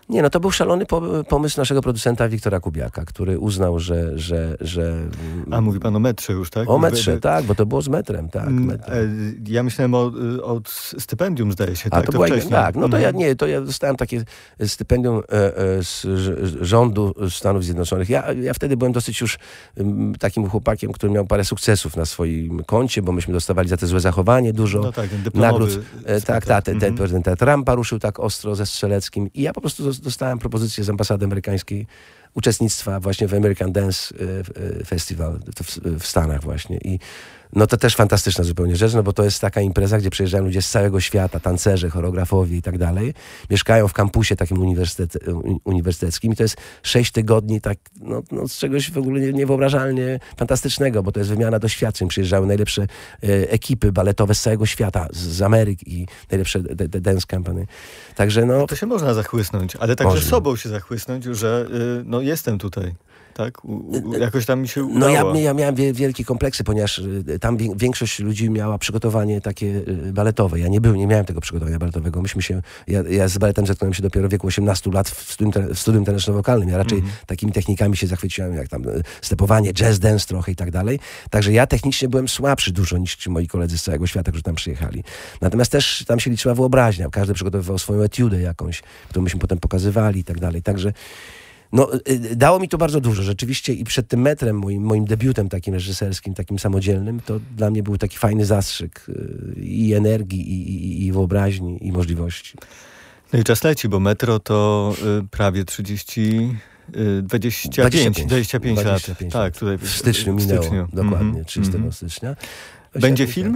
Nie, no to był szalony po- pomysł naszego producenta Wiktora Kubiaka, który uznał, że... że, że A mówi pan o metrze już, tak? o metrze, tak, bo to było z metrem, tak. Mm, Metrem. e, Ja myślałem o, o stypendium, zdaje się, A tak? to była, wcześniej. tak, no to ja Mhm. nie, to ja dostałem takie stypendium e, e, z ż- rządu Stanów Zjednoczonych. Ja, ja wtedy byłem dosyć już m, takim chłopakiem, który miał parę sukcesów na swoim koncie, bo myśmy dostawali za te złe zachowanie dużo No tak, ten dyplomowy nagród. E, tak, tak, ten, ten Mhm. prezydent Trumpa ruszył tak ostro ze Strzeleckim i ja po prostu dos- dostałem propozycję z ambasady amerykańskiej uczestnictwa właśnie w American Dance e, e, Festival w, w Stanach właśnie i no to też fantastyczna zupełnie rzecz, no bo to jest taka impreza, gdzie przyjeżdżają ludzie z całego świata, tancerze, choreografowie i tak dalej. Mieszkają w kampusie takim uniwersytet, uni- uniwersyteckim i to jest sześć tygodni tak, no, no z czegoś w ogóle nie- niewyobrażalnie fantastycznego, bo to jest wymiana doświadczeń. Przyjeżdżały najlepsze e, ekipy baletowe z całego świata, z, z Ameryki i najlepsze de, de dance company. Także no... To się można zachłysnąć, ale także Można. sobą się zachłysnąć, że y, no jestem tutaj. Tak? U, u, jakoś tam mi się udało. No ja, ja miałem wie- wielkie kompleksy, ponieważ y, tam wie, większość ludzi miała przygotowanie takie y, baletowe. Ja nie byłem, nie miałem tego przygotowania baletowego. Myśmy się, ja, ja z baletem zetknąłem się dopiero w wieku osiemnastu lat w studium, tre- w studium taneczno-wokalnym. Ja raczej Mhm. takimi technikami się zachwyciłem, jak tam y, stepowanie, jazz dance trochę i tak dalej. Także ja technicznie byłem słabszy dużo niż ci moi koledzy z całego świata, którzy tam przyjechali. Natomiast też tam się liczyła wyobraźnia. Każdy przygotowywał swoją etiudę jakąś, którą myśmy potem pokazywali i tak dalej. Także no, y, dało mi to bardzo dużo, rzeczywiście i przed tym metrem, moim, moim debiutem takim reżyserskim, takim samodzielnym, to dla mnie był taki fajny zastrzyk y, i energii, i, i, i wyobraźni, i możliwości. No i czas leci, bo metro to y, prawie trzydzieści, y, dwadzieścia pięć, dwadzieścia pięć lat. dwadzieścia pięć Tak, tutaj W styczniu minęło, styczniu. dokładnie, Mhm, trzydziestego mhm. stycznia. Będzie film?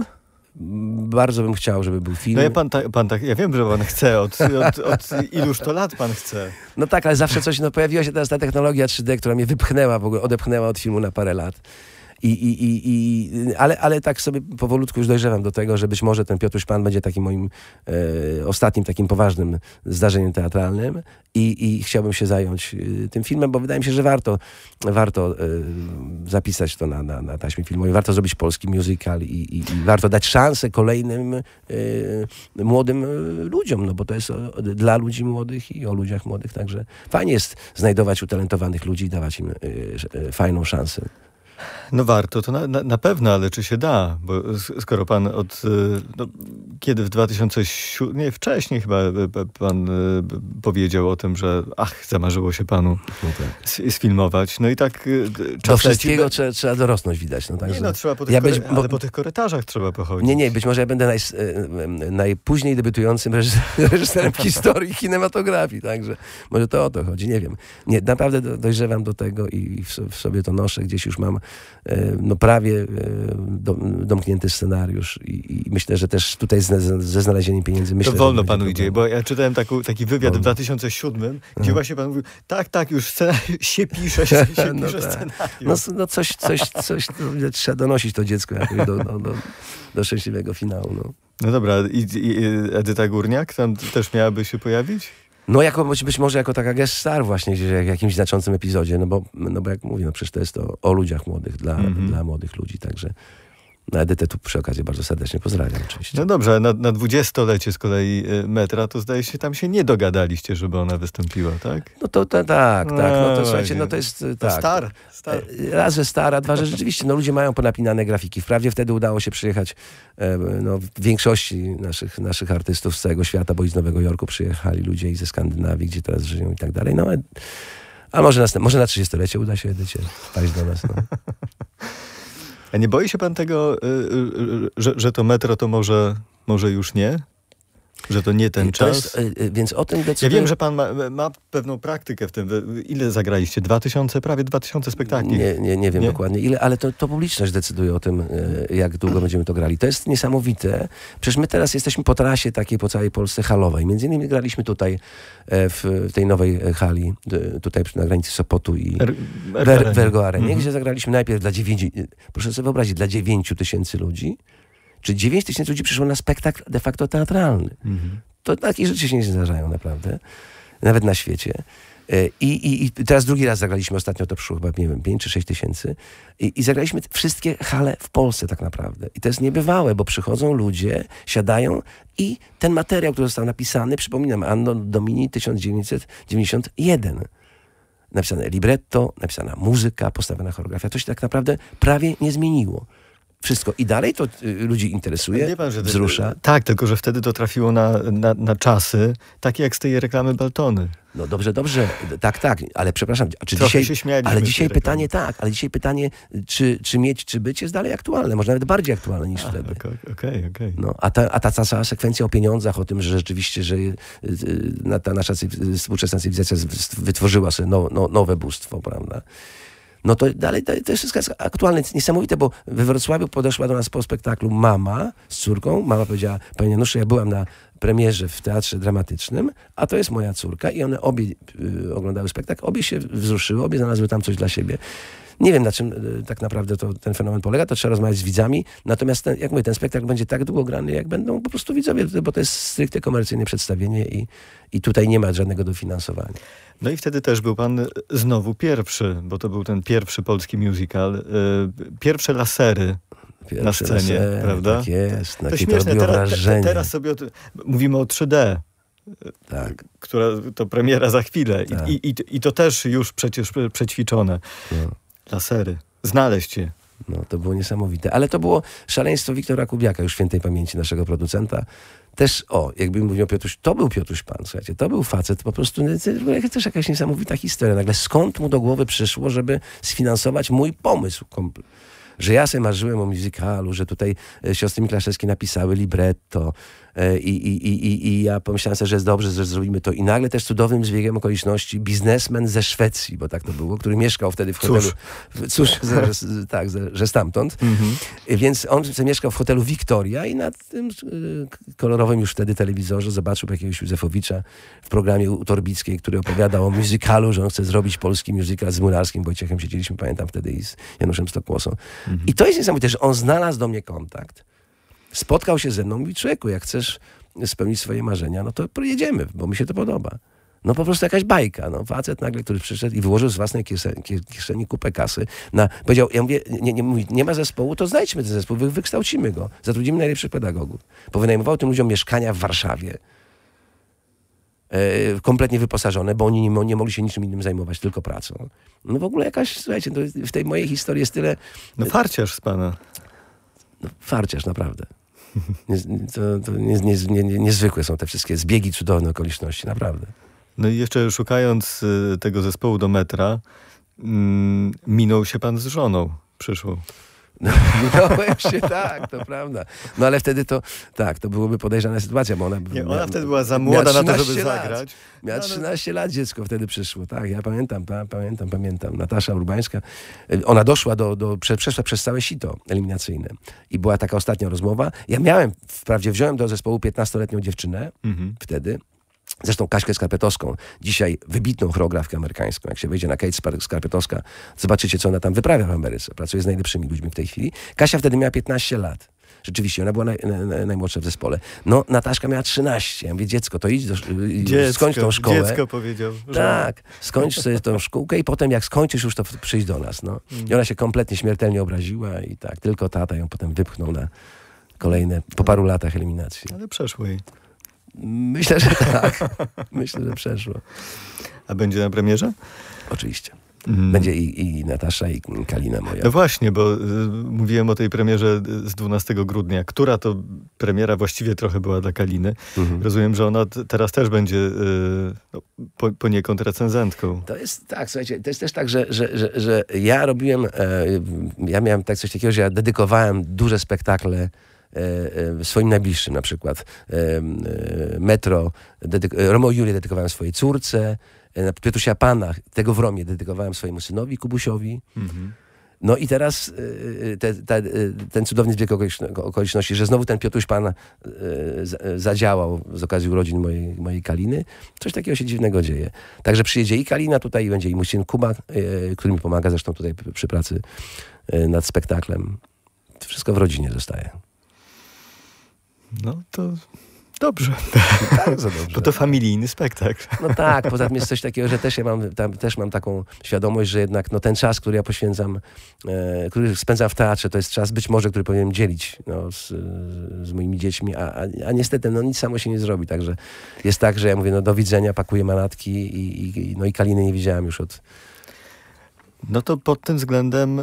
Bardzo bym chciał, żeby był film. No ja pan, ta, pan tak, ja wiem, że pan chce, od, od, od iluż to lat pan chce. No tak, ale zawsze coś, no pojawiła się teraz ta technologia trzy D, która mnie wypchnęła, w ogóle odepchnęła od filmu na parę lat. I, i, i, i, ale, ale tak sobie powolutku już dojrzewam do tego, że być może ten Piotruś Pan będzie takim moim e, ostatnim takim poważnym zdarzeniem teatralnym i, i chciałbym się zająć e, tym filmem, bo wydaje mi się, że warto, warto e, zapisać to na, na, na taśmie filmowej, warto zrobić polski musical i, i, i warto dać szansę kolejnym e, młodym e, ludziom, no bo to jest o, dla ludzi młodych i o ludziach młodych, także fajnie jest znajdować utalentowanych ludzi i dawać im e, e, fajną szansę. No warto, to na, na, na pewno, ale czy się da? Bo s- skoro pan od... y, No, kiedy w dwa tysiące siódmym... Nie, wcześniej chyba y, p- pan y, b- powiedział o tym, że ach, zamarzyło się panu No tak. s- sfilmować. No i tak y, d- Do czas wszystkiego leci. trzeba, trzeba dorosnąć, widać. No, także Nie no, trzeba po tych, ja kory... być, bo, ale po tych korytarzach trzeba pochodzić. Nie, nie, być może ja będę naj, e, najpóźniej debiutującym reżyser- reżyserem w historii kinematografii, także może to o to chodzi, nie wiem. Nie, naprawdę do, dojrzewam do tego i w, so- w sobie to noszę, gdzieś już mam e, no prawie e, do, domknięty scenariusz i, i myślę, że też tutaj ze, ze znalezieniem pieniędzy myślę, To że wolno nie będzie panu problemu. idzie, bo ja czytałem taku, taki wywiad Wolno. w dwa tysiące siódmym, gdzie właśnie pan mówił, tak, tak, już scenariusz się pisze, się, się No pisze tak. scenariusz. No, s- no coś, coś, coś no, trzeba donosić to dziecko jakoś do, do, do, do szczęśliwego finału. No. No dobra, i, i Edyta Górniak tam też miałaby się pojawić? No jako, być, być może jako taka guest star właśnie gdzieś w jakimś znaczącym epizodzie, no bo, no bo jak mówię, no przecież to jest to o ludziach młodych, dla, Mhm. dla młodych ludzi, także no Edytę tu przy okazji bardzo serdecznie pozdrawiam oczywiście. No dobrze, na, na dwudziestolecie z kolei y, metra, to zdaje się, tam się nie dogadaliście, żeby ona wystąpiła, tak? No to, to tak, tak, no to No słuchajcie, właśnie. no to jest To tak. star, star. E, Raz, że stara, dwa, że rzeczywiście no, ludzie mają ponapinane grafiki. Wprawdzie wtedy udało się przyjechać e, no, w większości naszych, naszych artystów z całego świata, bo i z Nowego Jorku przyjechali ludzie i ze Skandynawii, gdzie teraz żyją i tak dalej. No, e, a może, następ, może na trzydziestolecie uda się Edycie wpaść do nas. No. A nie boi się pan tego, y, y, y, że, że to metro to może, może już nie? Że to nie ten To czas? jest, e, e, więc o tym Ja decyduje... wiem, że pan ma, ma pewną praktykę w tym. Wy- Ile zagraliście? Dwa tysiące, prawie dwa tysiące spektakli. Nie, nie, nie wiem Nie? dokładnie ile, ale to, to publiczność decyduje o tym, e, jak długo będziemy to grali. To jest niesamowite. Przecież my teraz jesteśmy po trasie takiej po całej Polsce halowej. Między innymi graliśmy tutaj e, w, w tej nowej e, hali, e, tutaj przy- na granicy Sopotu i Er, er, Ver, Vergo Arenie, Mhm. gdzie zagraliśmy najpierw dla dziewięciu, proszę sobie wyobrazić, dla dziewięciu tysięcy ludzi. Czyli dziewięć tysięcy ludzi przyszło na spektakl de facto teatralny. Mhm. To takie rzeczy się nie zdarzają naprawdę, nawet na świecie. I, i, I teraz drugi raz zagraliśmy, ostatnio to przyszło chyba, nie wiem, pięć czy sześć tysięcy. I, I zagraliśmy wszystkie hale w Polsce tak naprawdę. I to jest niebywałe, bo przychodzą ludzie, siadają i ten materiał, który został napisany, przypominam, Anno Domini tysiąc dziewięćset dziewięćdziesiąt jeden. Napisane libretto, napisana muzyka, postawiona choreografia. To się tak naprawdę prawie nie zmieniło. Wszystko. I dalej to y, ludzi interesuje, Wie pan, że wzrusza. Tak, tylko że wtedy to trafiło na, na, na czasy, takie jak z tej reklamy Baltony. No dobrze, dobrze, tak, tak, ale przepraszam, czy Trochę dzisiaj, się śmialiśmy ale z tej dzisiaj reklamy. pytanie tak, ale dzisiaj pytanie, czy, czy mieć, czy być jest dalej aktualne, może nawet bardziej aktualne niż wtedy. Okej, okej. okej. No, a, ta, a ta cała sekwencja o pieniądzach, o tym, że rzeczywiście, że y, y, na, ta nasza cyw- współczesna cywilizacja z- wytworzyła sobie no, no, nowe bóstwo, prawda? No to dalej to, to jest wszystko jest aktualne, jest niesamowite, bo we Wrocławiu podeszła do nas po spektaklu mama z córką. Mama powiedziała, panie Januszu, ja byłam na premierze w Teatrze Dramatycznym, a to jest moja córka i one obie y, oglądały spektakl, obie się wzruszyły, obie znalazły tam coś dla siebie. Nie wiem, na czym y, tak naprawdę to, ten fenomen polega, to trzeba rozmawiać z widzami, natomiast ten, jak mówię, ten spektakl będzie tak długo grany, jak będą po prostu widzowie, bo to jest stricte komercyjne przedstawienie i, i tutaj nie ma żadnego dofinansowania. No i wtedy też był pan znowu pierwszy, bo to był ten pierwszy polski musical. y, Pierwsze lasery Pierwsze na scenie, lasery, prawda? Tak jest, To jakie to śmieszne, robiło teraz, te, wrażenie. teraz sobie o, ty- mówimy o trzy D, Tak. która to premiera za chwilę. I, Tak. i, i, I to też już przecież przećwiczone. No. Lasery. Znaleźć je. No, to było niesamowite. Ale to było szaleństwo Wiktora Kubiaka, już świętej pamięci naszego producenta. Też, o, jakby mówił Piotruś, to był Piotruś Pan, słuchajcie, to był facet, po prostu to też jakaś niesamowita historia. Nagle skąd mu do głowy przyszło, żeby sfinansować mój pomysł kompl- że ja sobie marzyłem o musicalu, że tutaj e, siostry Miklaszewskie napisały libretto e, i, i, i, i, i ja pomyślałem sobie, że jest dobrze, że zrobimy to. I nagle też cudownym zbiegiem okoliczności biznesmen ze Szwecji, bo tak to było, który mieszkał wtedy w hotelu. Cóż. Cóż, że, że, tak, że, że stamtąd. E, Więc on sobie mieszkał w hotelu Victoria i na tym e, kolorowym już wtedy telewizorze zobaczył jakiegoś Józefowicza w programie u Torbickiej, który opowiadał o musicalu, że on chce zrobić polski musical z Murarskim Wojciechem. Siedzieliśmy, pamiętam wtedy, i z Januszem Stokłosą. I to jest niesamowite, że on znalazł do mnie kontakt, spotkał się ze mną i mówi, człowieku, jak chcesz spełnić swoje marzenia, no to jedziemy, bo mi się to podoba. No po prostu jakaś bajka. No, facet nagle, który przyszedł i wyłożył z własnej kieszeni, kieszeni kupę kasy. Na, powiedział, ja mówię, nie, nie, mówi, nie ma zespołu, to znajdźmy ten zespół, wy, wykształcimy go, zatrudnimy najlepszych pedagogów. Powynajmował tym ludziom mieszkania w Warszawie. E, kompletnie wyposażone, bo oni nie, nie mogli się niczym innym zajmować, tylko pracą. No w ogóle jakaś, słuchajcie, to w tej mojej historii jest tyle... No farciarz z pana. No, farciarz, naprawdę. Nie, to to nie, nie, nie, nie, niezwykłe są te wszystkie zbiegi, cudowne okoliczności, naprawdę. No i jeszcze szukając y, tego zespołu do metra, mm, minął się pan z żoną przyszłą. No, minąłem się, tak, to prawda. No ale wtedy to, tak, to byłoby podejrzana sytuacja, bo ona... Nie, miała- ona wtedy była za młoda na to, żeby trzynaście lat. zagrać. Miała No, ale- trzynaście lat, dziecko wtedy przyszło, tak, ja pamiętam, pa, pamiętam, pamiętam. Natasza Urbańska, y, ona doszła do, do prze, przeszła przez całe sito eliminacyjne i była taka ostatnia rozmowa. Ja miałem, wprawdzie wziąłem do zespołu piętnastoletnią dziewczynę Mhm. wtedy, zresztą Kaśkę Skarpetowską, dzisiaj wybitną choreografkę amerykańską. Jak się wejdzie na Kate Spar- Skarpetowska, zobaczycie, co ona tam wyprawia w Ameryce. Pracuje z najlepszymi ludźmi w tej chwili. Kasia wtedy miała piętnaście lat. Rzeczywiście, ona była naj, naj, najmłodsza w zespole. No, Nataszka miała trzynaście. Ja mówię, dziecko, to idź, do, Dziecko, skończ tą szkołę. Dziecko powiedział. Że... Tak, skończ sobie tą szkółkę i potem jak skończysz już, to przyjdź do nas. No. I ona się kompletnie śmiertelnie obraziła i tak, tylko tata ją potem wypchnął na kolejne, po paru latach eliminacji. Ale przeszło jej. Myślę, że tak. Myślę, że przeszło. A będzie na premierze? Oczywiście. Mhm. Będzie i, i Natasza, i Kalina moja. No właśnie, bo y, mówiłem o tej premierze z dwunastego grudnia, która to premiera właściwie trochę była dla Kaliny. Mhm. Rozumiem, że ona t- teraz też będzie y, no, po, poniekąd recenzentką. To jest tak, słuchajcie, to jest też tak, że, że, że, że ja robiłem, e, ja miałem tak coś takiego, że ja dedykowałem duże spektakle e, e, swoim najbliższym, na przykład e, e, Metro, dedyk- Romeo i Julię dedykowałem swojej córce, e, Piotrusia Pana, tego w Romie dedykowałem swojemu synowi Kubusiowi. Mhm. No i teraz y, te, te, y, ten cudowny zbieg okoliczno- okoliczności, że znowu ten Piotruś Pan y, z- zadziałał z okazji urodzin mojej, mojej Kaliny. Coś takiego się dziwnego dzieje. Także przyjedzie i Kalina tutaj, i będzie i mój syn Kuba, y, który mi pomaga zresztą tutaj p- przy pracy y, nad spektaklem. Wszystko w rodzinie zostaje. No to Dobrze. Bardzo dobrze. Bo to familijny spektakl. No tak, poza tym jest coś takiego, że też ja mam, tam, też mam taką świadomość, że jednak no, ten czas, który ja poświęcam, e, który spędzam w teatrze, to jest czas być może, który powinienem dzielić no, z, z moimi dziećmi, a, a, a niestety no, nic samo się nie zrobi. Także jest tak, że ja mówię, no do widzenia, pakuję manatki i, i, no, i Kaliny nie widziałem już od... No to pod tym względem y,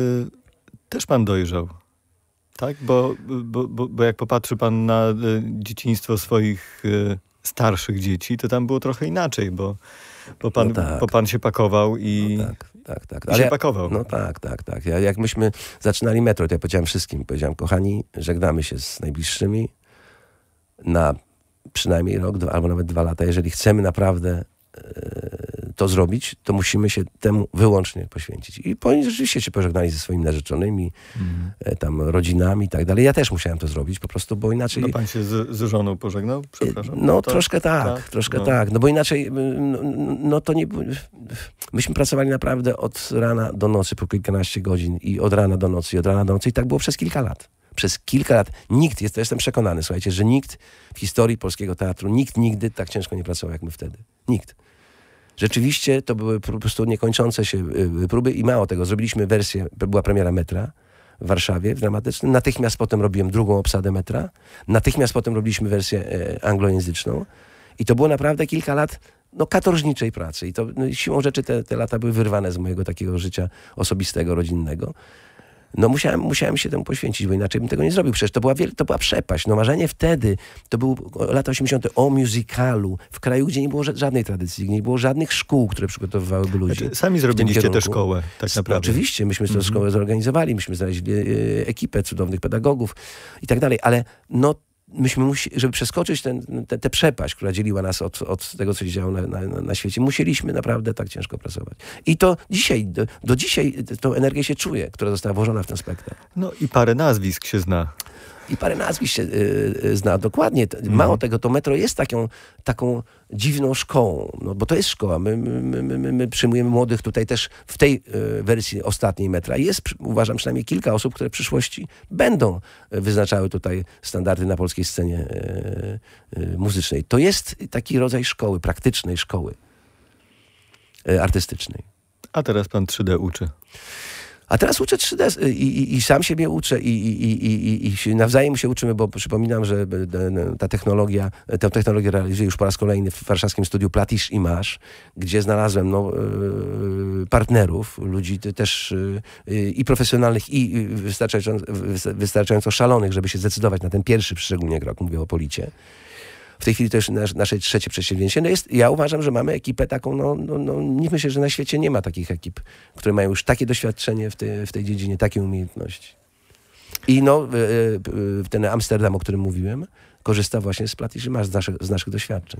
też pan dojrzał. Tak? Bo, bo, bo, bo jak popatrzy pan na y, dzieciństwo swoich y, starszych dzieci, to tam było trochę inaczej, bo, bo, pan, No tak. bo pan się pakował i, No tak, tak, tak. i Ale się ja- pakował. No tak, tak, tak. Ja, jak myśmy zaczynali metro, to ja powiedziałem wszystkim, powiedziałem, kochani, żegnamy się z najbliższymi na przynajmniej rok, dwa, albo nawet dwa lata. Jeżeli chcemy naprawdę e, to zrobić, to musimy się temu wyłącznie poświęcić. I oni rzeczywiście się pożegnali ze swoimi narzeczonymi, Mhm. e, tam rodzinami i tak dalej. Ja też musiałem to zrobić, po prostu, bo inaczej... No pan się z, z żoną pożegnał? Przepraszam. No To- troszkę tak, tak? troszkę No. tak. No bo inaczej, no, no to nie... Myśmy pracowali naprawdę od rana do nocy po kilkanaście godzin i od rana do nocy i od rana do nocy i tak było przez kilka lat. Przez kilka lat. Nikt, jest, jestem przekonany, słuchajcie, że nikt w historii polskiego teatru, nikt nigdy tak ciężko nie pracował jak my wtedy. Nikt. Rzeczywiście to były po prostu niekończące się y, próby i mało tego, zrobiliśmy wersję, była premiera metra w Warszawie, w dramatycznym. Natychmiast potem robiłem drugą obsadę metra. Natychmiast potem robiliśmy wersję e, anglojęzyczną. I to było naprawdę kilka lat no, katorżniczej pracy. I to no, siłą rzeczy te, te lata były wyrwane z mojego takiego życia osobistego, rodzinnego. No musiałem, musiałem się temu poświęcić, bo inaczej bym tego nie zrobił. Przecież to była, wiel- to była przepaść. No marzenie wtedy, to były lata osiemdziesiąte o musicalu, w kraju, gdzie nie było ża- żadnej tradycji, gdzie nie było żadnych szkół, które przygotowywałyby ludzi. Znaczy, sami w tym zrobiliście tę kierunku. szkołę, tak S- naprawdę. Oczywiście, myśmy tę szkołę zorganizowali, myśmy znaleźli e, ekipę cudownych pedagogów i tak dalej, ale no myśmy musi, żeby przeskoczyć ten, te, tę przepaść, która dzieliła nas od, od tego, co się działo na, na, na świecie, musieliśmy naprawdę tak ciężko pracować. I to dzisiaj, do, do dzisiaj tą energię się czuje, która została włożona w ten spektakl. No i parę nazwisk się zna. I parę nazwisk się y, y, zna dokładnie. T- Mało tego, to metro jest taką, taką dziwną szkołą, no, bo to jest szkoła. My, my, my, my, my przyjmujemy młodych tutaj też w tej y, wersji ostatniej metra. Jest, przy- uważam, przynajmniej kilka osób, które w przyszłości będą y, wyznaczały tutaj standardy na polskiej scenie y, y, muzycznej. To jest taki rodzaj szkoły, praktycznej szkoły y, artystycznej. A teraz pan trzy D uczy. A teraz uczę trzy D i, i, i sam siebie uczę i, i, i, i, i się nawzajem się uczymy, bo przypominam, że ta technologia, tę technologię realizuję już po raz kolejny w warszawskim studiu Platisz Image, gdzie znalazłem no, yy, partnerów, ludzi też yy, i profesjonalnych, i wystarczająco, wystarczająco szalonych, żeby się zdecydować na ten pierwszy szczególnie krok, mówię o Policie. W tej chwili to już nasz, nasze trzecie przedsięwzięcie. No jest, ja uważam, że mamy ekipę taką, no, no, no nie myślę, że na świecie nie ma takich ekip, które mają już takie doświadczenie w, tej w tej dziedzinie, takie umiejętności. I no, y, y, ten Amsterdam, o którym mówiłem, korzysta właśnie z Platisz Image, z naszych, z naszych doświadczeń.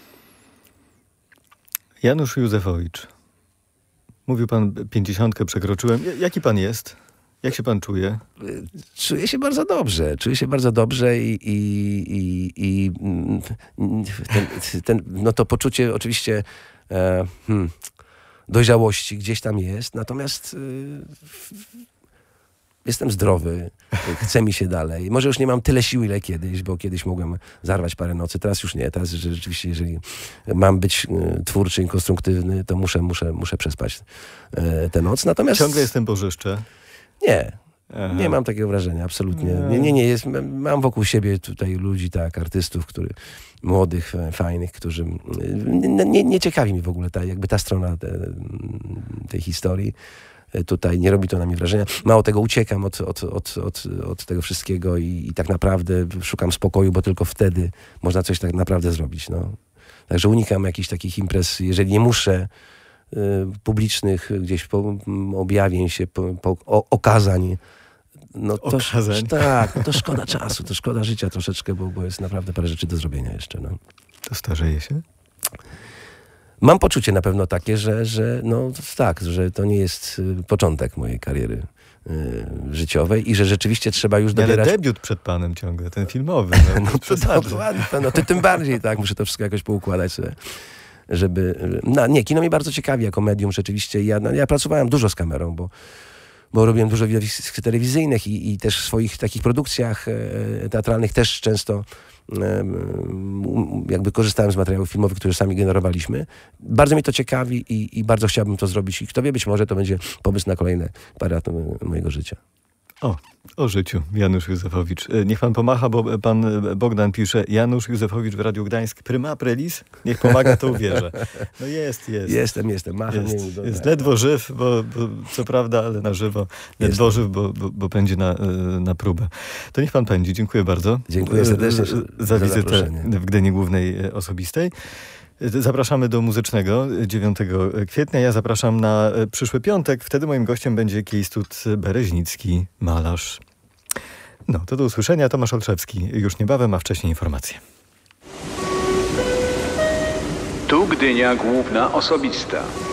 Janusz Józefowicz. Mówił pan, pięćdziesiątkę przekroczyłem. J- Jaki pan jest? Jak się pan czuje? Czuję się bardzo dobrze. Czuję się bardzo dobrze i, i, i, i mm, ten, ten, no to poczucie oczywiście e, hmm, dojrzałości gdzieś tam jest, natomiast y, jestem zdrowy, chce mi się dalej. Może już nie mam tyle sił, ile kiedyś, bo kiedyś mogłem zarwać parę nocy, teraz już nie. Teraz rzeczywiście, jeżeli mam być y, twórczy i konstruktywny, to muszę, muszę, muszę przespać y, tę noc. Natomiast Ciągle jestem bożyszcze. nie. Aha. Nie mam takiego wrażenia, absolutnie. Nie, nie, nie. Jest, mam wokół siebie tutaj ludzi, tak, artystów, który, młodych, e, fajnych, którzy... Nie, nie, nie ciekawi mi w ogóle ta, jakby ta strona te, tej historii. E, Tutaj nie robi to na mnie wrażenia. Mało tego, uciekam od, od, od, od, od tego wszystkiego i, i tak naprawdę szukam spokoju, bo tylko wtedy można coś tak naprawdę zrobić. No. Także unikam jakichś takich imprez, jeżeli nie muszę, y, publicznych, gdzieś po, objawień się, po, po, o, okazań. No to, Okazań. tak, no to szkoda czasu, to szkoda życia troszeczkę, bo, bo jest naprawdę parę rzeczy do zrobienia jeszcze. No. To starzeje się? Mam poczucie na pewno takie, że, że no tak, że to nie jest y, początek mojej kariery y, życiowej i że rzeczywiście trzeba już Ale dobierać... debiut przed panem ciągle, ten filmowy. No, No to przesadzę. dokładnie, no ty tym bardziej, tak, muszę to wszystko jakoś poukładać sobie, żeby... No nie, kino mnie bardzo ciekawi jako medium rzeczywiście. Ja, no, ja pracowałem dużo z kamerą, bo bo robiłem dużo widowisk telewizyjnych i, i też w swoich takich produkcjach e, teatralnych też często e, jakby korzystałem z materiałów filmowych, które sami generowaliśmy. Bardzo mnie to ciekawi i, i bardzo chciałbym to zrobić i kto wie, być może to będzie pomysł na kolejne parę lat mojego życia. O, o życiu. Janusz Józefowicz. Niech pan pomacha, bo pan Bogdan pisze: Janusz Józefowicz w Radiu Gdańsk. Prima prelis? Niech pomaga, to uwierzę. No jest, jest. Jestem, jestem. Macham, Jest, nie wiem, jest ledwo żyw, bo, bo co prawda, ale na żywo. Ledwo Jestem. żyw, bo, bo, bo pędzi na, na próbę. To niech pan pędzi. Dziękuję bardzo. Dziękuję serdecznie za, za za wizytę zaproszenie. w Gdyni Głównej Osobistej. Zapraszamy do muzycznego dziewiątego kwietnia. Ja zapraszam na przyszły piątek. Wtedy moim gościem będzie Kiejstut Bereźnicki, malarz. No, to do usłyszenia. Tomasz Olszewski już niebawem, a wcześniej informacje. Tu Gdynia Główna Osobista.